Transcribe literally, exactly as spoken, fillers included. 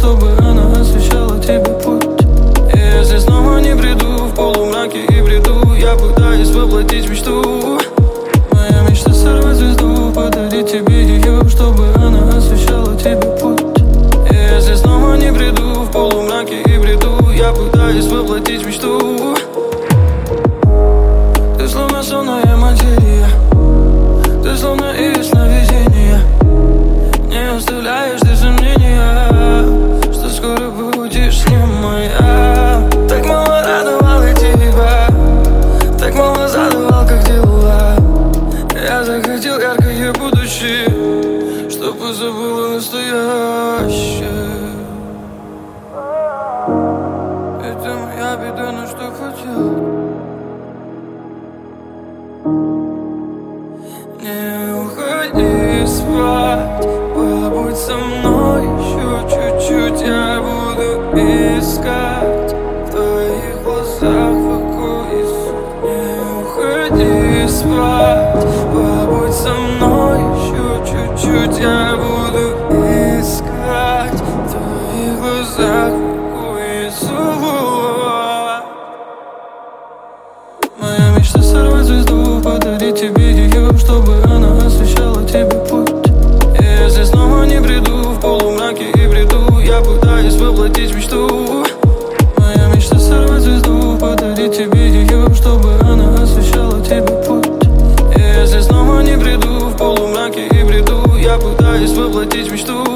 чтобы она освещала тебе путь. И если снова не приду в полумраке и бреду, я пытаюсь воплотить мечту. Моя мечта сорвать звезду, подарить тебе ее, чтобы она освещала тебе путь. И если снова не приду в полумраке и бреду, я пытаюсь воплотить мечту. Ты словно сонная материя, ты словно и сновидение. Не оставляешь ты сомнения, что скоро будешь не моя. Так мало радовал я тебя, так мало задавал, как дела. Я захотел яркое будущее, чтобы забыла настоящее. Это моя беда, но что хотел. Не уходи спать, побудь со мной еще чуть-чуть. Я буду искать в твоих глазах покой и суть. Не уходи спать, побудь со мной еще чуть-чуть. Я буду искать в твоих глазах покой и суть. Моя мечта сорвать звезду, подарить тебе ее, чтобы она освещала тебе путь. И если снова не приду в полумраке и бреду, я пытаюсь воплотить мечту. Моя мечта сорвать звезду, подарить тебе ее, чтобы она освещала тебе путь. И если снова не приду в полумраке и бреду, я пытаюсь воплотить мечту.